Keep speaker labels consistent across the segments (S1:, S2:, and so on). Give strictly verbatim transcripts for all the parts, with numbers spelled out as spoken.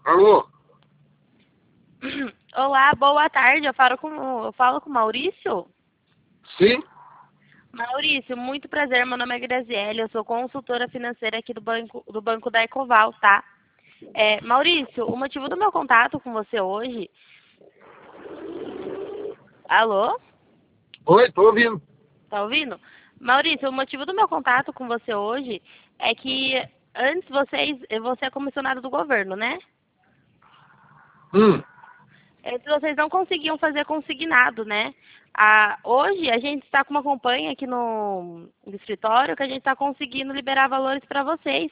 S1: Alô?
S2: Olá, boa tarde. Eu falo com eu falo com o Maurício.
S1: Sim?
S2: Maurício, muito prazer. Meu nome é Graziele. Eu sou consultora financeira aqui do banco do banco da Ecoval, tá? É, Maurício, o motivo do meu contato com você hoje. Alô?
S1: Oi, tô ouvindo.
S2: Tá ouvindo? Maurício, o motivo do meu contato com você hoje é que antes vocês, você é comissionado do governo, né?
S1: Hum.
S2: Antes vocês não conseguiam fazer consignado, né? Ah, hoje a gente está com uma campanha aqui no, no escritório que a gente está conseguindo liberar valores para vocês.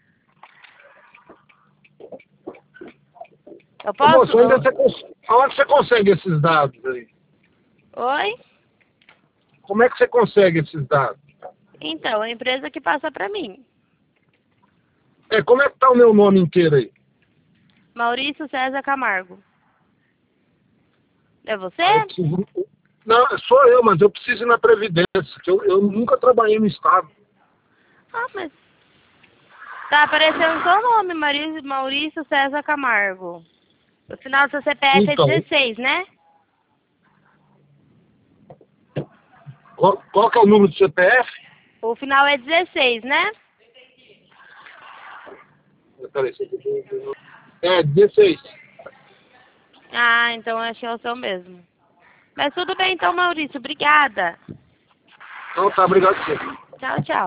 S2: Eu
S1: Ô,
S2: posso?
S1: moço, onde
S2: eu-
S1: você, cons- aonde você consegue esses dados aí?
S2: Oi?
S1: Como é que você consegue esses dados?
S2: Então, a empresa que passa para mim.
S1: É, como é que tá o meu nome inteiro aí?
S2: Maurício César Camargo. É você?
S1: Ah, eu preciso... Não, sou eu, mas eu preciso ir na Previdência, que eu, eu nunca trabalhei no Estado.
S2: Ah, mas tá aparecendo seu nome, Maurício, Maurício César Camargo. O final do seu C P F é
S1: Então,
S2: dezesseis, né?
S1: qual, qual que é o número do C P F?
S2: O final é dezesseis, né?
S1: Peraí, é, dezesseis.
S2: Ah, então acho que é o seu mesmo. Mas tudo bem então, Maurício. Obrigada.
S1: Então tá, obrigado. Você.
S2: Tchau, tchau.